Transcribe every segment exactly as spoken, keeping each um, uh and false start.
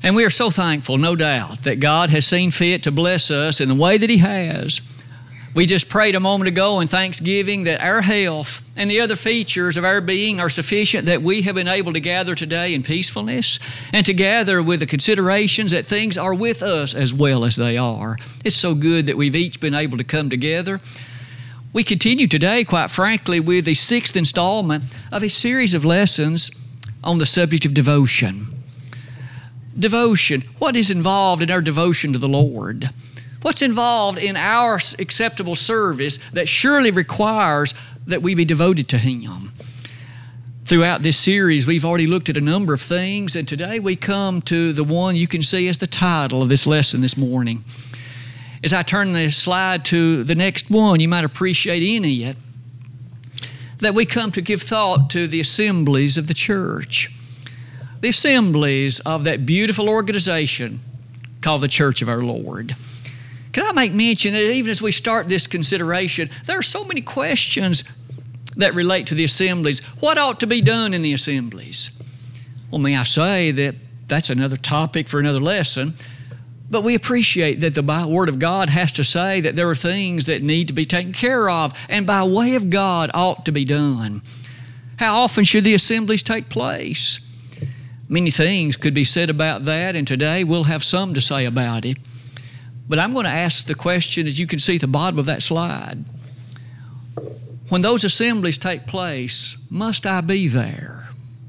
And we are so thankful, no doubt, that God has seen fit to bless us in the way that He has. We just prayed a moment ago in thanksgiving that our health and the other features of our being are sufficient, that we have been able to gather today in peacefulness and to gather with the considerations that things are with us as well as they are. It's so good that we've each been able to come together. We continue today, quite frankly, with the sixth installment of a series of lessons on the subject of devotion. Devotion. What is involved in our devotion to the Lord? What's involved in our acceptable service that surely requires that we be devoted to Him? Throughout this series, we've already looked at a number of things, and today we come to the one you can see as the title of this lesson this morning. As I turn the slide to the next one, you might appreciate in it that we come to give thought to the assemblies of the church. The assemblies of that beautiful organization called the Church of our Lord. Can I make mention that even as we start this consideration, there are so many questions that relate to the assemblies. What ought to be done in the assemblies? Well, may I say that that's another topic for another lesson, but we appreciate that the Word of God has to say that there are things that need to be taken care of, and by way of God ought to be done. How often should the assemblies take place? Many things could be said about that, and today we'll have some to say about it. But I'm going to ask the question, as you can see at the bottom of that slide. When those assemblies take place, must I be there?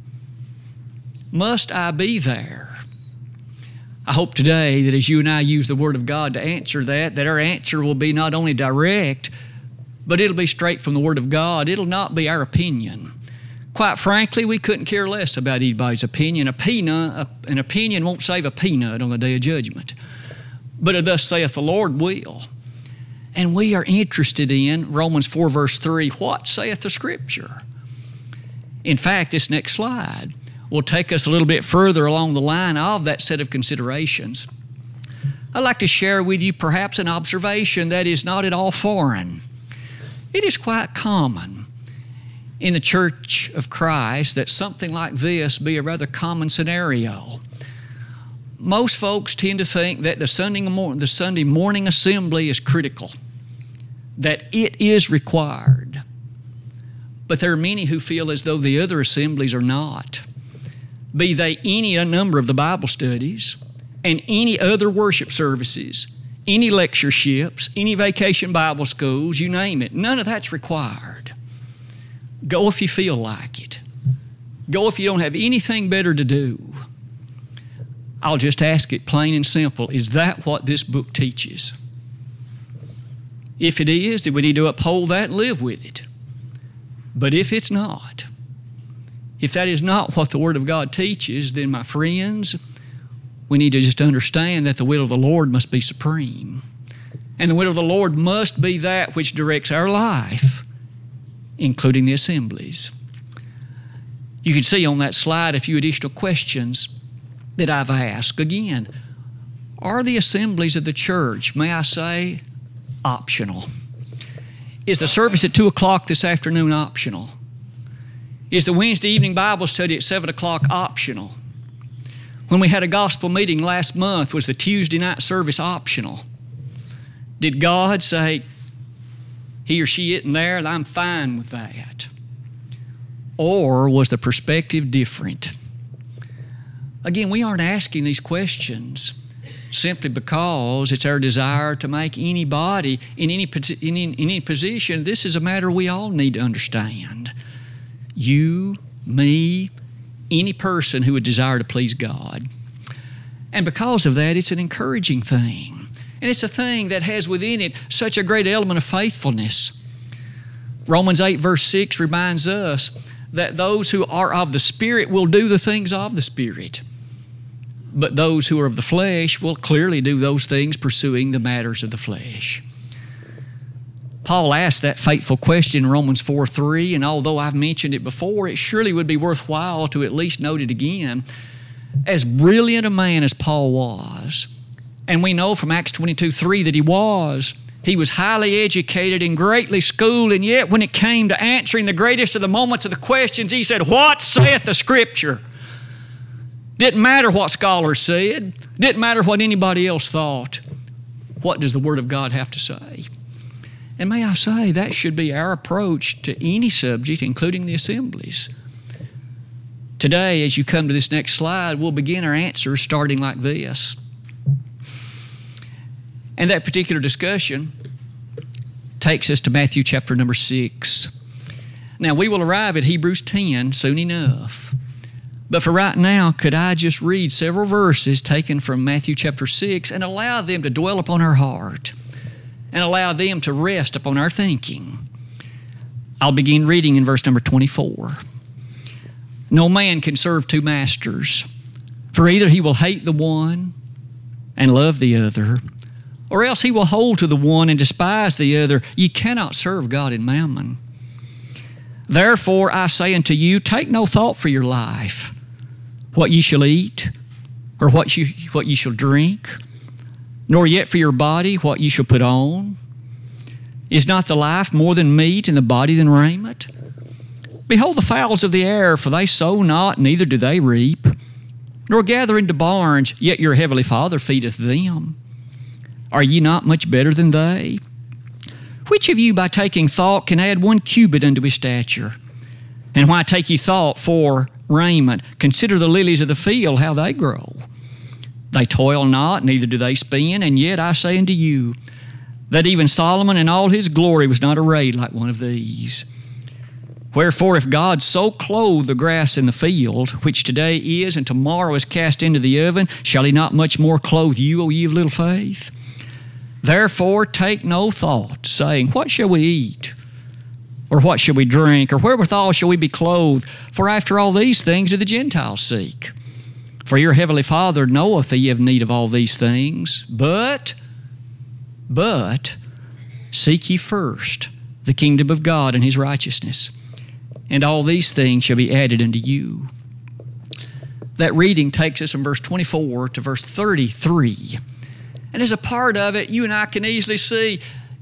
Must I be there? I hope today that as you and I use the Word of God to answer that, that our answer will be not only direct, but it'll be straight from the Word of God. It'll not be our opinion. Quite frankly, we couldn't care less about anybody's opinion. A peanut, an opinion won't save a peanut on the day of judgment. But a thus saith the Lord will. And we are interested in Romans four verse three, what saith the Scripture? In fact, this next slide will take us a little bit further along the line of that set of considerations. I'd like to share with you perhaps an observation that is not at all foreign. It is quite common in the Church of Christ that something like this be a rather common scenario. Most folks tend to think that the Sunday morning, the Sunday morning assembly is critical, that it is required. But there are many who feel as though the other assemblies are not. Be they any number of the Bible studies and any other worship services, any lectureships, any vacation Bible schools, you name it, none of that's required. Go if you feel like it. Go if you don't have anything better to do. I'll just ask it plain and simple. Is that what this book teaches? If it is, then we need to uphold that and live with it. But if it's not, if that is not what the Word of God teaches, then my friends, we need to just understand that the will of the Lord must be supreme. And the will of the Lord must be that which directs our life, including the assemblies. You can see on that slide a few additional questions that I've asked. Again, are the assemblies of the church, may I say, optional? Is the service at two o'clock this afternoon optional? Is the Wednesday evening Bible study at seven o'clock optional? When we had a gospel meeting last month, was the Tuesday night service optional? Did God say, he or she isn't there, I'm fine with that? Or was the perspective different? Again, we aren't asking these questions simply because it's our desire to make anybody in any, in, in any position. This is a matter we all need to understand. You, me, any person who would desire to please God. And because of that, it's an encouraging thing. And it's a thing that has within it such a great element of faithfulness. Romans eight verse six reminds us that those who are of the Spirit will do the things of the Spirit. But those who are of the flesh will clearly do those things pursuing the matters of the flesh. Paul asked that fateful question in Romans four three, and although I've mentioned it before, it surely would be worthwhile to at least note it again. As brilliant a man as Paul was, and we know from Acts twenty-two three that he was, he was highly educated and greatly schooled, and yet when it came to answering the greatest of the moments of the questions, he said, "What saith the Scripture?" Didn't matter what scholars said. Didn't matter what anybody else thought. What does the Word of God have to say? And may I say, that should be our approach to any subject, including the assemblies. Today, as you come to this next slide, we'll begin our answers starting like this. And that particular discussion takes us to Matthew chapter number six. Now, we will arrive at Hebrews ten soon enough. But for right now, could I just read several verses taken from Matthew chapter six and allow them to dwell upon our heart and allow them to rest upon our thinking? I'll begin reading in verse number twenty-four. No man can serve two masters, for either he will hate the one and love the other, or else he will hold to the one and despise the other. Ye cannot serve God and mammon. Therefore I say unto you, take no thought for your life, what ye shall eat, or what you what ye shall drink, nor yet for your body what ye shall put on. Is not the life more than meat, and the body than raiment? Behold the fowls of the air, for they sow not, neither do they reap, nor gather into barns, yet your heavenly Father feedeth them. Are ye not much better than they? Which of you by taking thought can add one cubit unto his stature? And why take ye thought for raiment? Consider the lilies of the field, how they grow. They toil not, neither do they spin, and yet I say unto you, that even Solomon in all his glory was not arrayed like one of these. Wherefore, if God so clothe the grass in the field, which today is and tomorrow is cast into the oven, shall he not much more clothe you, O ye of little faith? Therefore take no thought, saying, what shall we eat? Or what shall we drink? Or wherewithal shall we be clothed? For after all these things do the Gentiles seek. For your heavenly Father knoweth that ye have need of all these things. But, but, seek ye first the kingdom of God and his righteousness, and all these things shall be added unto you. That reading takes us from verse twenty-four to verse thirty-three. And as a part of it, you and I can easily see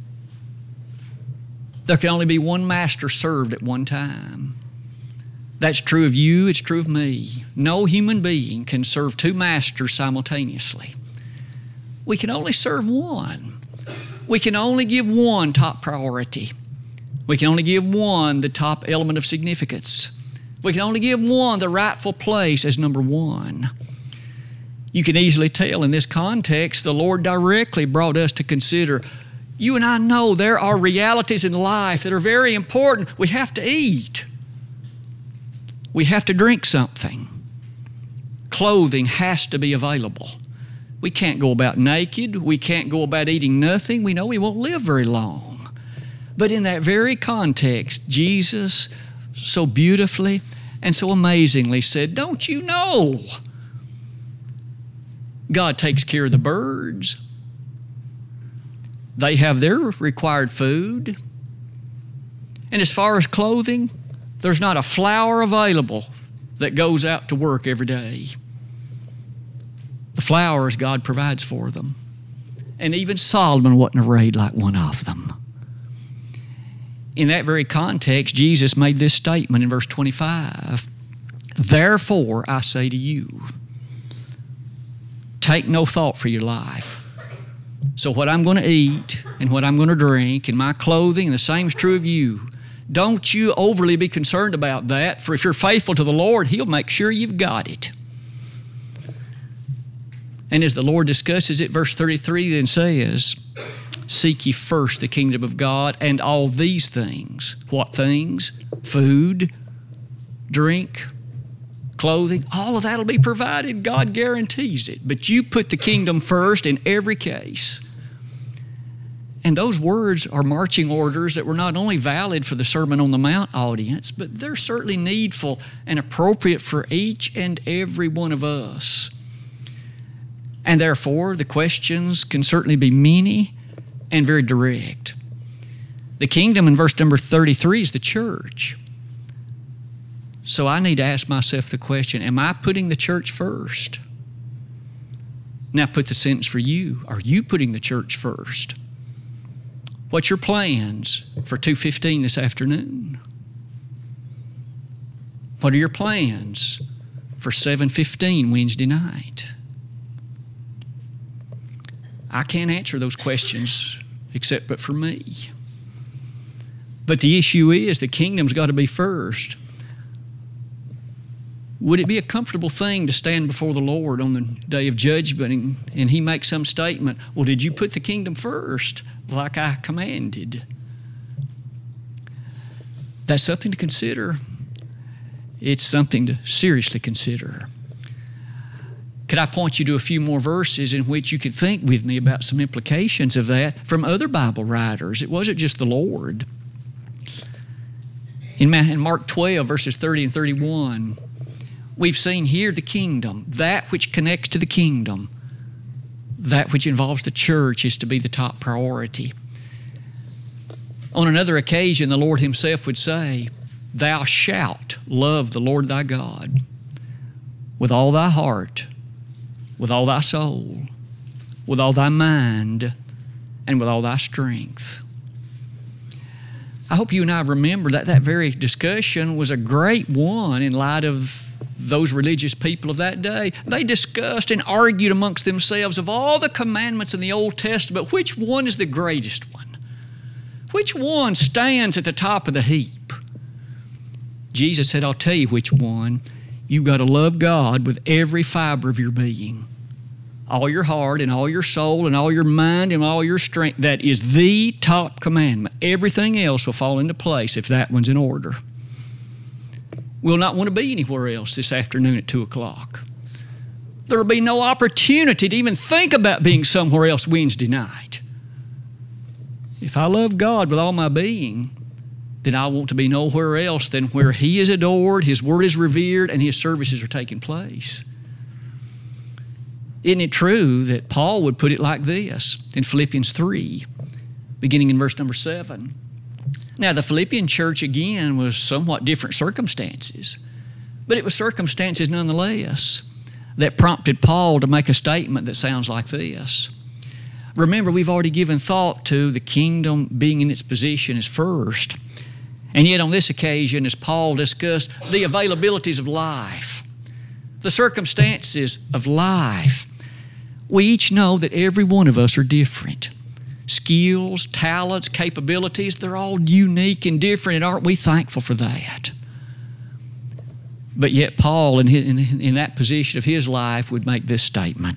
there can only be one master served at one time. That's true of you, it's true of me. No human being can serve two masters simultaneously. We can only serve one. We can only give one top priority. We can only give one the top element of significance. We can only give one the rightful place as number one. You can easily tell in this context, the Lord directly brought us to consider, you and I know there are realities in life that are very important. We have to eat. We have to drink something. Clothing has to be available. We can't go about naked. We can't go about eating nothing. We know we won't live very long. But in that very context, Jesus so beautifully and so amazingly said, don't you know God takes care of the birds? They have their required food. And as far as clothing, there's not a flower available that goes out to work every day. The flowers God provides for them. And even Solomon wasn't arrayed like one of them. In that very context, Jesus made this statement in verse twenty-five. Therefore, I say to you, take no thought for your life. So what I'm going to eat and what I'm going to drink and my clothing, and the same is true of you. Don't you overly be concerned about that, for if you're faithful to the Lord, He'll make sure you've got it. And as the Lord discusses it, verse thirty-three then says, seek ye first the kingdom of God and all these things. What things? Food, drink, clothing, all of that will be provided. God guarantees it. But you put the kingdom first in every case. And those words are marching orders that were not only valid for the Sermon on the Mount audience, but they're certainly needful and appropriate for each and every one of us. And therefore, the questions can certainly be many and very direct. The kingdom in verse number thirty-three is the church. So I need to ask myself the question, am I putting the church first? Now put the sentence for you. Are you putting the church first? What's your plans for two fifteen this afternoon? What are your plans for seven fifteen Wednesday night? I can't answer those questions except but for me. But the issue is the kingdom's got to be first. Would it be a comfortable thing to stand before the Lord on the day of judgment and, and He makes some statement, well, did you put the kingdom first like I commanded? That's something to consider. It's something to seriously consider. Could I point you to a few more verses in which you could think with me about some implications of that from other Bible writers? It wasn't just the Lord. In Mark twelve, verses thirty and thirty-one, we've seen here the kingdom, that which connects to the kingdom, that which involves the church is to be the top priority. On another occasion, the Lord Himself would say, "Thou shalt love the Lord thy God with all thy heart, with all thy soul, with all thy mind, and with all thy strength." I hope you and I remember that that very discussion was a great one in light of those religious people of that day. They discussed and argued amongst themselves of all the commandments in the Old Testament, which one is the greatest one? Which one stands at the top of the heap? Jesus said, I'll tell you which one. You've got to love God with every fiber of your being. All your heart and all your soul and all your mind and all your strength. That is the top commandment. Everything else will fall into place if that one's in order. We'll not want to be anywhere else this afternoon at two o'clock. There will be no opportunity to even think about being somewhere else Wednesday night. If I love God with all my being, then I want to be nowhere else than where He is adored, His Word is revered, and His services are taking place. Isn't it true that Paul would put it like this in Philippians three, beginning in verse number seven? Now, the Philippian church, again, was somewhat different circumstances, but it was circumstances nonetheless that prompted Paul to make a statement that sounds like this. Remember, we've already given thought to the kingdom being in its position as first, and yet on this occasion, as Paul discussed the availabilities of life, the circumstances of life, we each know that every one of us are different. Skills, talents, capabilities, they're all unique and different, and aren't we thankful for that? But yet Paul, in, his, in, in that position of his life, would make this statement.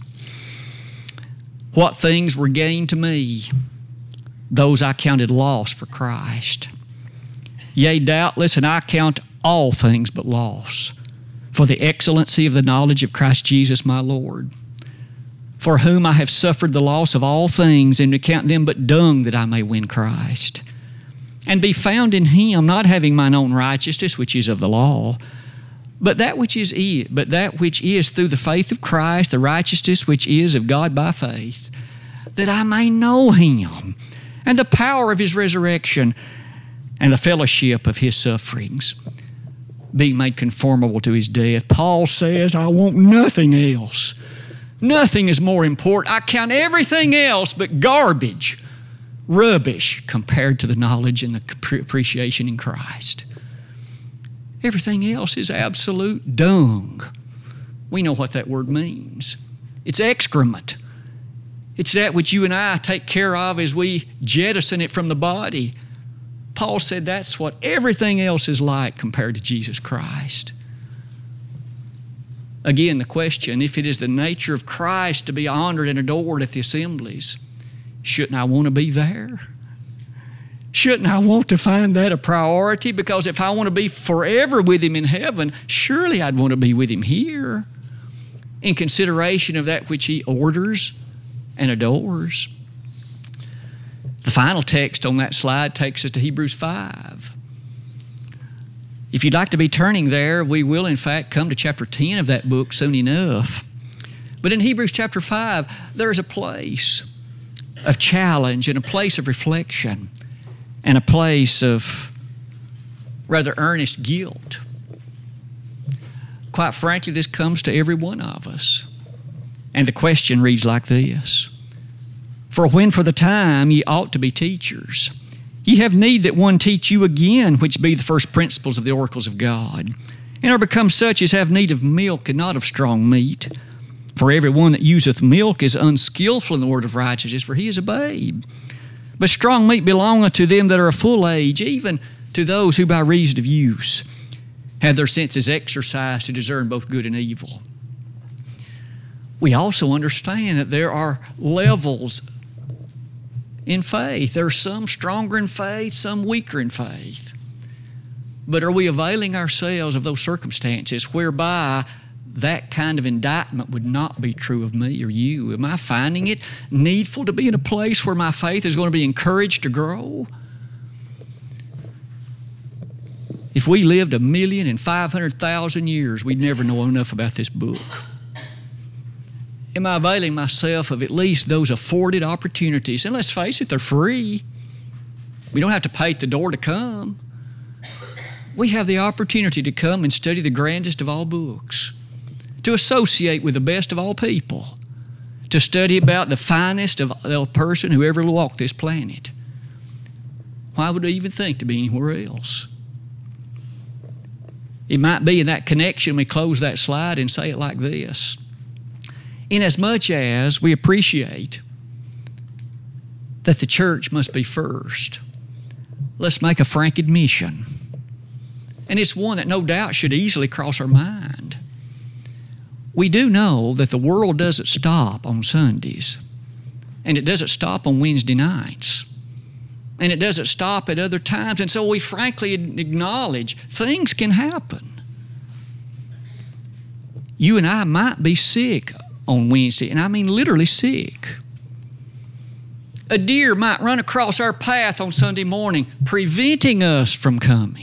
What things were gain to me, those I counted loss for Christ. Yea, doubtless, and I count all things but loss, for the excellency of the knowledge of Christ Jesus my Lord, for whom I have suffered the loss of all things, and to count them but dung that I may win Christ, and be found in Him, not having mine own righteousness, which is of the law, but that which is but that which is through the faith of Christ, the righteousness which is of God by faith, that I may know Him, and the power of His resurrection, and the fellowship of His sufferings, being made conformable to His death. Paul says, I want nothing else. Nothing is more important. I count everything else but garbage, rubbish, compared to the knowledge and the appreciation in Christ. Everything else is absolute dung. We know what that word means. It's excrement. It's that which you and I take care of as we jettison it from the body. Paul said that's what everything else is like compared to Jesus Christ. Again, the question, if it is the nature of Christ to be honored and adored at the assemblies, shouldn't I want to be there? Shouldn't I want to find that a priority? Because if I want to be forever with Him in heaven, surely I'd want to be with Him here in consideration of that which He orders and adores. The final text on that slide takes us to Hebrews five. If you'd like to be turning there, we will in fact come to chapter ten of that book soon enough. But in Hebrews chapter five, there is a place of challenge and a place of reflection and a place of rather earnest guilt. Quite frankly, this comes to every one of us. And the question reads like this. For when for the time ye ought to be teachers, ye have need that one teach you again, which be the first principles of the oracles of God, and are become such as have need of milk and not of strong meat. For every one that useth milk is unskillful in the word of righteousness, for he is a babe. But strong meat belongeth to them that are of full age, even to those who by reason of use have their senses exercised to discern both good and evil. We also understand that there are levels in faith. There are some stronger in faith, some weaker in faith. But are we availing ourselves of those circumstances whereby that kind of indictment would not be true of me or you? Am I finding it needful to be in a place where my faith is going to be encouraged to grow? If we lived a million and five hundred thousand years, we'd never know enough about this book. Am I availing myself of at least those afforded opportunities? And let's face it, they're free. We don't have to pay at the door to come. We have the opportunity to come and study the grandest of all books, to associate with the best of all people, to study about the finest of a person who ever walked this planet. Why would we even think to be anywhere else? It might be in that connection we close that slide and say it like this. Inasmuch as we appreciate that the church must be first, let's make a frank admission. And it's one that no doubt should easily cross our mind. We do know that the world doesn't stop on Sundays, and it doesn't stop on Wednesday nights, and it doesn't stop at other times, and so we frankly acknowledge things can happen. You and I might be sick on Wednesday, and I mean literally sick. A deer might run across our path on Sunday morning, preventing us from coming.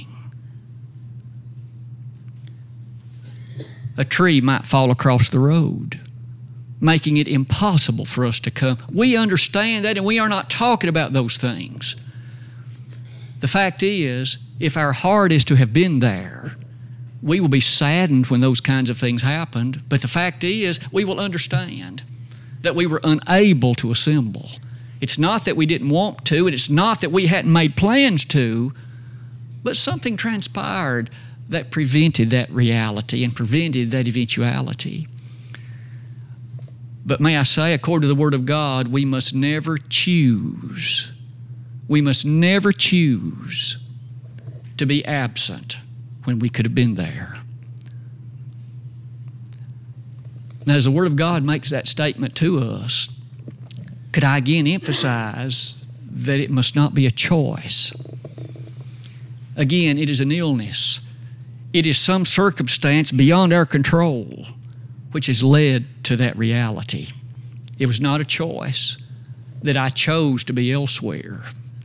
A tree might fall across the road, making it impossible for us to come. We understand that, and we are not talking about those things. The fact is, if our heart is to have been there, we will be saddened when those kinds of things happened. But the fact is, we will understand that we were unable to assemble. It's not that we didn't want to, and it's not that we hadn't made plans to, but something transpired that prevented that reality and prevented that eventuality. But may I say, according to the Word of God, we must never choose, we must never choose to be absent when we could have been there. Now, as the Word of God makes that statement to us, could I again emphasize that it must not be a choice? Again, it is an illness. It is some circumstance beyond our control which has led to that reality. It was not a choice that I chose to be elsewhere.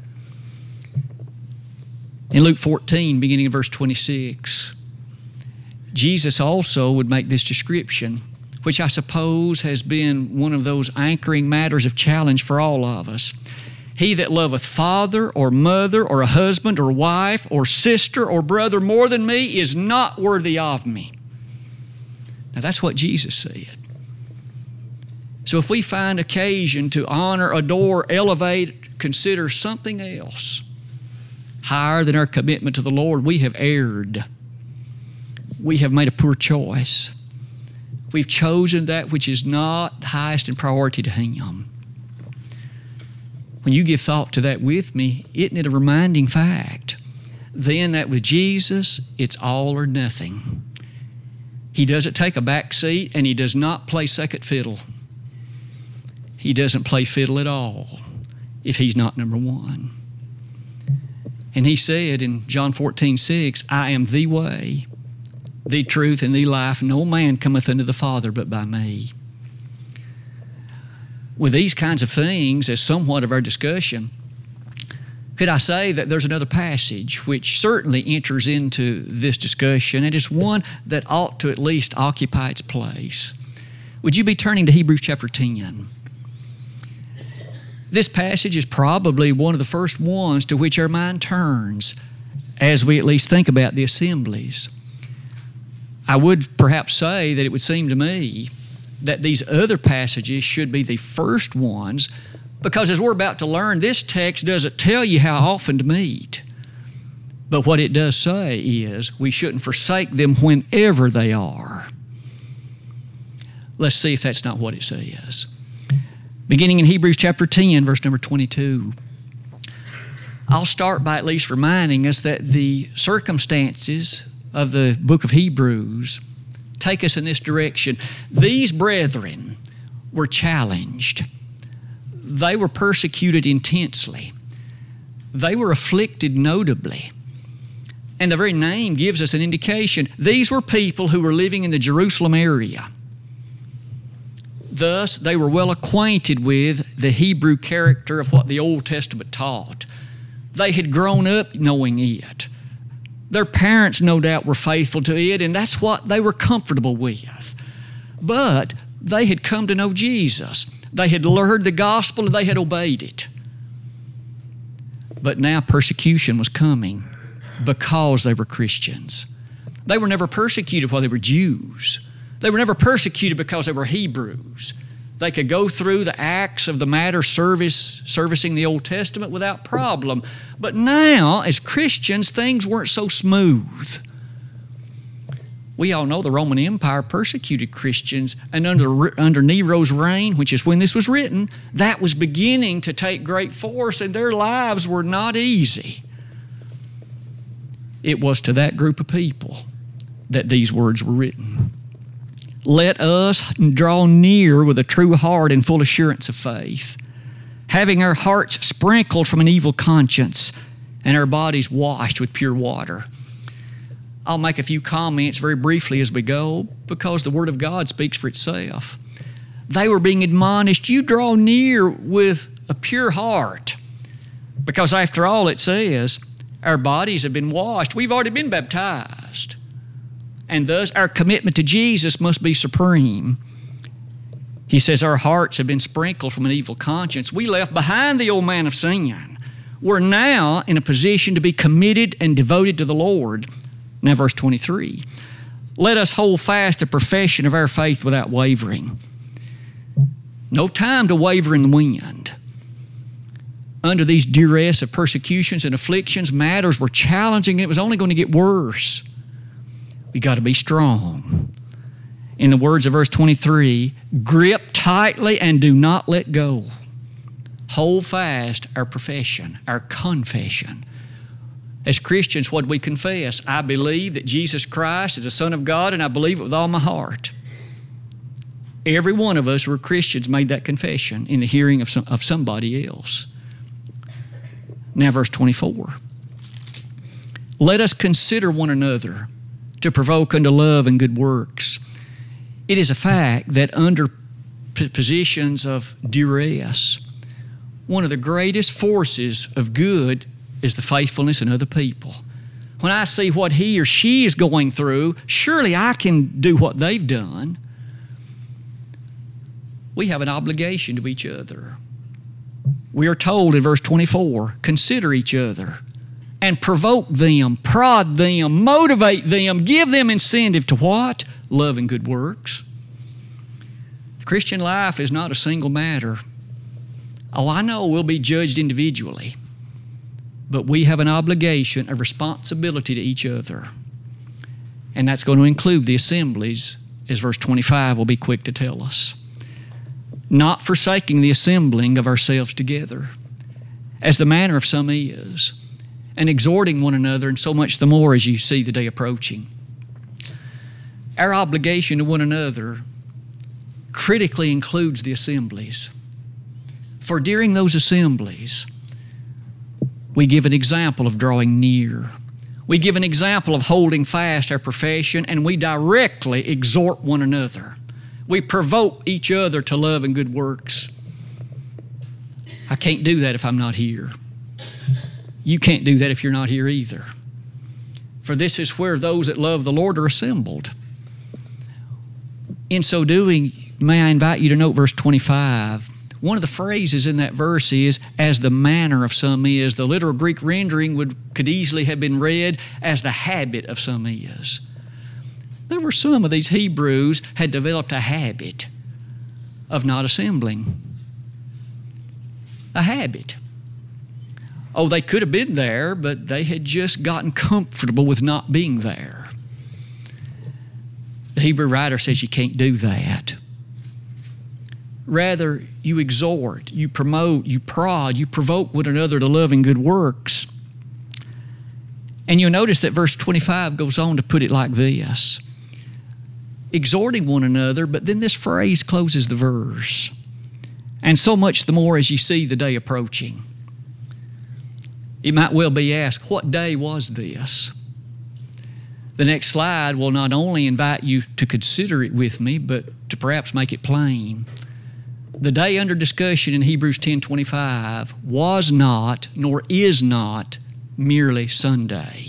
In Luke fourteen, beginning in verse twenty-six, Jesus also would make this description, which I suppose has been one of those anchoring matters of challenge for all of us. He that loveth father or mother or a husband or wife or sister or brother more than me is not worthy of me. Now that's what Jesus said. So if we find occasion to honor, adore, elevate, consider something else higher than our commitment to the Lord, we have erred. We have made a poor choice. We've chosen that which is not highest in priority to Him. When you give thought to that with me, isn't it a reminding fact then that with Jesus, it's all or nothing? He doesn't take a back seat, and He does not play second fiddle. He doesn't play fiddle at all if He's not number one. And He said in John fourteen six, I am the way, the truth, and the life. No man cometh unto the Father but by me. With these kinds of things as somewhat of our discussion, could I say that there's another passage which certainly enters into this discussion, and it's one that ought to at least occupy its place. Would you be turning to Hebrews chapter ten? This passage is probably one of the first ones to which our mind turns as we at least think about the assemblies. I would perhaps say that it would seem to me that these other passages should be the first ones, because as we're about to learn, this text doesn't tell you how often to meet, But what it does say is we shouldn't forsake them whenever they are. Let's see if that's not what it says. Beginning in Hebrews chapter ten, verse number twenty-two. I'll start by at least reminding us that the circumstances of the book of Hebrews take us in this direction. These brethren were challenged. They were persecuted intensely. They were afflicted notably. And the very name gives us an indication. These were people who were living in the Jerusalem area. Thus, they were well acquainted with the Hebrew character of what the Old Testament taught. They had grown up knowing it. Their parents, no doubt, were faithful to it, and that's what they were comfortable with. But they had come to know Jesus. They had heard the gospel and they had obeyed it. But now persecution was coming because they were Christians. They were never persecuted while they were Jews. They were never persecuted because they were Hebrews. They could go through the acts of the matter service, servicing the Old Testament without problem. But now, as Christians, things weren't so smooth. We all know the Roman Empire persecuted Christians, and under, under Nero's reign, which is when this was written, that was beginning to take great force, and their lives were not easy. It was to that group of people that these words were written. Let us draw near with a true heart and full assurance of faith, having our hearts sprinkled from an evil conscience and our bodies washed with pure water. I'll make a few comments very briefly as we go because the Word of God speaks for itself. They were being admonished, you draw near with a pure heart, because after all it says, our bodies have been washed. We've already been baptized. And thus our commitment to Jesus must be supreme. He says our hearts have been sprinkled from an evil conscience. We left behind the old man of sin. We're now in a position to be committed and devoted to the Lord. Now verse twenty-three. Let us hold fast the profession of our faith without wavering. No time to waver in the wind. Under these duress of persecutions and afflictions, matters were challenging and it was only going to get worse. We got to be strong. In the words of verse twenty-three, grip tightly and do not let go. Hold fast our profession, our confession. As Christians, what do we confess? I believe that Jesus Christ is the Son of God, and I believe it with all my heart. Every one of us who are Christians made that confession in the hearing of, some, of somebody else. Now verse twenty-four. Let us consider one another to provoke unto love and good works. It is a fact that under p- positions of duress, one of the greatest forces of good is the faithfulness in other people. When I see what he or she is going through, surely I can do what they've done. We have an obligation to each other. We are told in verse twenty-four, consider each other and provoke them, prod them, motivate them, give them incentive to what? Love and good works. The Christian life is not a single matter. Oh, I know we'll be judged individually, but we have an obligation, a responsibility to each other. And that's going to include the assemblies, as verse twenty-five will be quick to tell us. Not forsaking the assembling of ourselves together, as the manner of some is, and exhorting one another, and so much the more as you see the day approaching. Our obligation to one another critically includes the assemblies. For during those assemblies, we give an example of drawing near. We give an example of holding fast our profession, and we directly exhort one another. We provoke each other to love and good works. I can't do that if I'm not here. You can't do that if you're not here either. For this is where those that love the Lord are assembled. In so doing, may I invite you to note verse twenty-five. One of the phrases in that verse is, as the manner of some is. The literal Greek rendering would, could easily have been read as the habit of some is. There were some of these Hebrews had developed a habit of not assembling. A habit. Oh, they could have been there, but they had just gotten comfortable with not being there. The Hebrew writer says you can't do that. Rather, you exhort, you promote, you prod, you provoke one another to love and good works. And you'll notice that verse twenty-five goes on to put it like this. Exhorting one another, but then this phrase closes the verse. And so much the more as you see the day approaching. It might well be asked, what day was this? The next slide will not only invite you to consider it with me, but to perhaps make it plain. The day under discussion in Hebrews ten twenty-five was not, nor is not, merely Sunday.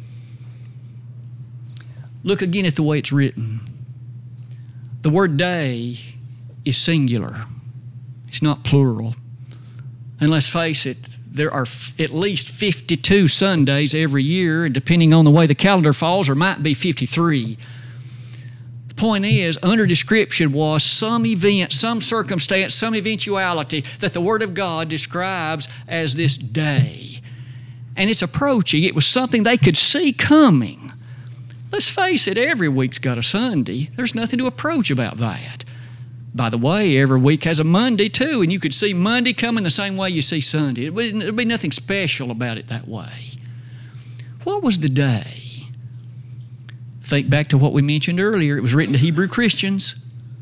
Look again at the way it's written. The word day is singular. It's not plural. And let's face it, there are f- at least fifty-two Sundays every year, and depending on the way the calendar falls, there might be fifty-three. The point is, under description was some event, some circumstance, some eventuality that the Word of God describes as this day. And it's approaching. It was something they could see coming. Let's face it, every week's got a Sunday. There's nothing to approach about that. By the way, every week has a Monday too, and you could see Monday coming the same way you see Sunday. There'd be nothing special about it that way. What was the day? Think back to what we mentioned earlier. It was written to Hebrew Christians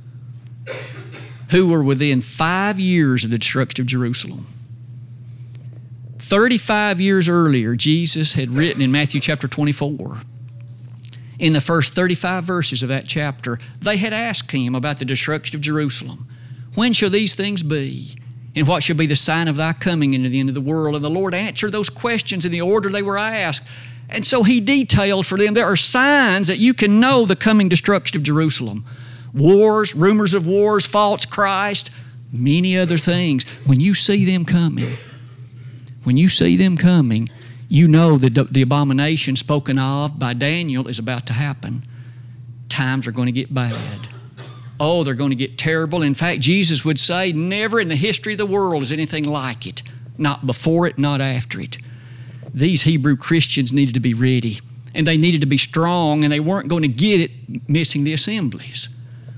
who were within five years of the destruction of Jerusalem. thirty-five years earlier, Jesus had written in Matthew chapter twenty-four, in the first thirty-five verses of that chapter, they had asked him about the destruction of Jerusalem. When shall these things be? And what shall be the sign of thy coming into the end of the world? And the Lord answered those questions in the order they were asked. And so he detailed for them, there are signs that you can know the coming destruction of Jerusalem. Wars, rumors of wars, false Christ, many other things. When you see them coming, when you see them coming, you know that the abomination spoken of by Daniel is about to happen. Times are going to get bad. Oh, they're going to get terrible. In fact, Jesus would say, never in the history of the world is anything like it. Not before it, not after it. These Hebrew Christians needed to be ready, and they needed to be strong, and they weren't going to get it missing the assemblies.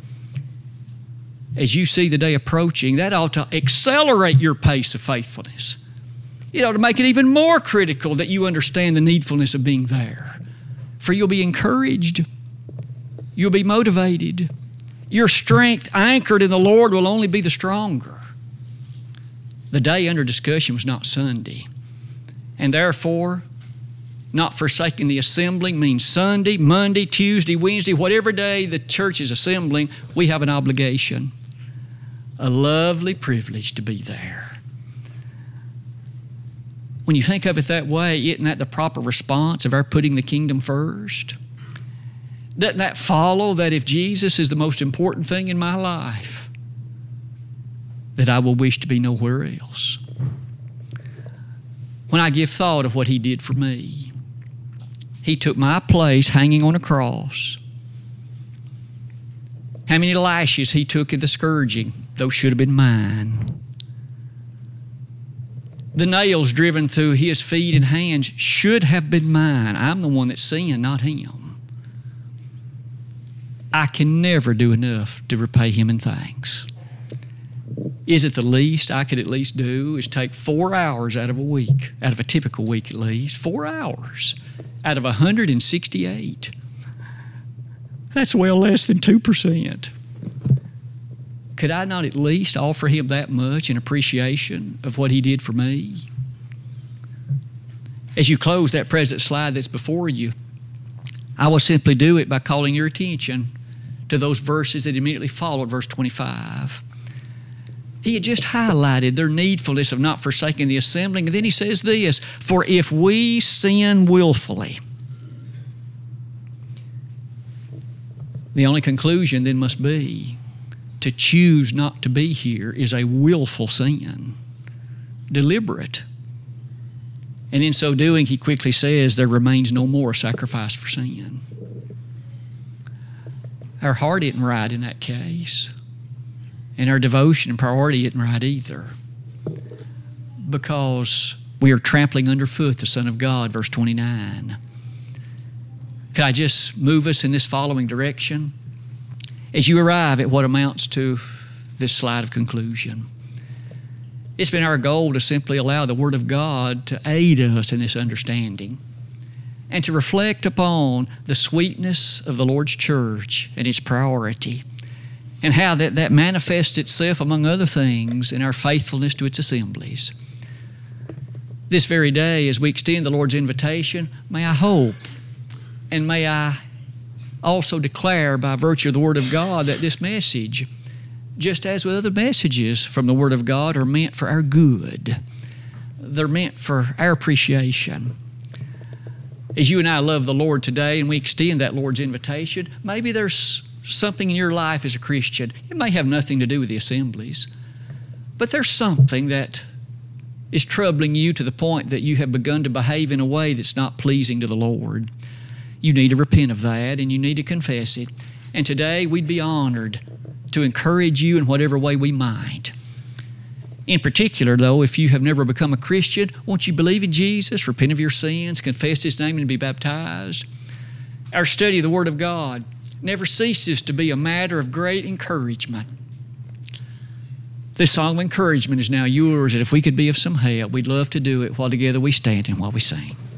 As you see the day approaching, that ought to accelerate your pace of faithfulness. It ought to make it even more critical that you understand the needfulness of being there. For you'll be encouraged. You'll be motivated. Your strength anchored in the Lord will only be the stronger. The day under discussion was not Sunday. And therefore, not forsaking the assembling means Sunday, Monday, Tuesday, Wednesday, whatever day the church is assembling, we have an obligation. A lovely privilege to be there. When you think of it that way, isn't that the proper response of our putting the kingdom first? Doesn't that follow that if Jesus is the most important thing in my life, that I will wish to be nowhere else? When I give thought of what He did for me, He took my place hanging on a cross. How many lashes He took in the scourging? Those should have been mine. The nails driven through His feet and hands should have been mine. I'm the one that sinned, not Him. I can never do enough to repay Him in thanks. Is it the least I could at least do is take four hours out of a week, out of a typical week at least, four hours out of one hundred sixty-eight. That's well less than two percent. Could I not at least offer Him that much in appreciation of what He did for me? As you close that present slide that's before you, I will simply do it by calling your attention to those verses that immediately followed verse twenty-five. He had just highlighted their needfulness of not forsaking the assembling, and then he says this, for if we sin willfully. The only conclusion then must be to choose not to be here is a willful sin, deliberate. And in so doing, he quickly says, there remains no more sacrifice for sin. Our heart isn't right in that case. And our devotion and priority isn't right either. Because We are trampling underfoot the Son of God, verse twenty-nine. Could I just move us in this following direction? As you arrive at what amounts to this slide of conclusion, it's been our goal to simply allow the Word of God to aid us in this understanding and to reflect upon the sweetness of the Lord's church and its priority and how that, that manifests itself, among other things, in our faithfulness to its assemblies. This very day, as we extend the Lord's invitation, may I hope and may I also declare by virtue of the Word of God that this message, just as with other messages from the Word of God, are meant for our good. They're meant for our appreciation. As you and I love the Lord today and we extend that Lord's invitation, maybe there's something in your life as a Christian. It may have nothing to do with the assemblies, but there's something that is troubling you to the point that you have begun to behave in a way that's not pleasing to the Lord. You need to repent of that and you need to confess it. And today we'd be honored to encourage you in whatever way we might. In particular, though, if you have never become a Christian, won't you believe in Jesus, repent of your sins, confess His name, and be baptized? Our study of the Word of God never ceases to be a matter of great encouragement. This song of encouragement is now yours, and if we could be of some help, we'd love to do it while together we stand and while we sing.